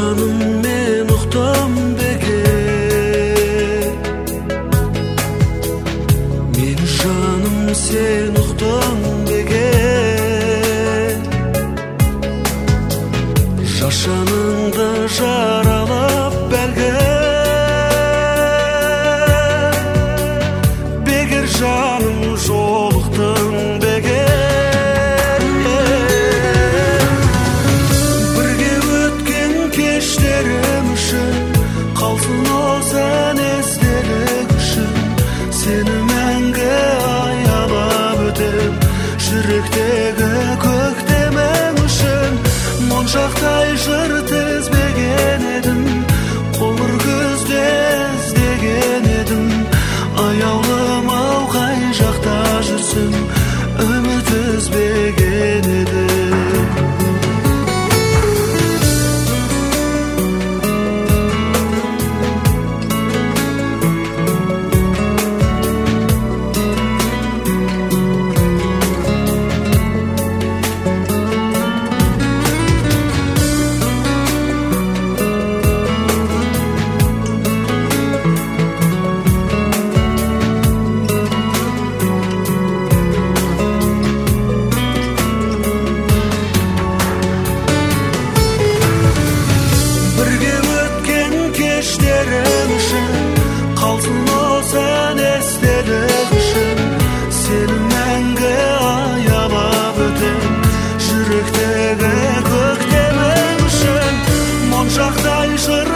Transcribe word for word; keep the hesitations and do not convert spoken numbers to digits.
жаным мен ұқтым бекер, мен жаным сен ұқтың бекер, жас жаныңды жаралап бәлгі, бекер жаным жолықтың бекер. Бірге өткен кештерім үшін қалсын осы естелік үшін, сені мәңгі аялап өтем жүректегі көктемің үшін. Моншақтай жыр тізбеген едім, қоңыр күзде іздеген едім, аяулым ау қай жақта жүрсің, үміт үзбеген едім. Кештерім үшін қалсын осы естелік үшін, сені мәңгі аялап өтем жүректегі көктемің үшін. Моншақтай жыр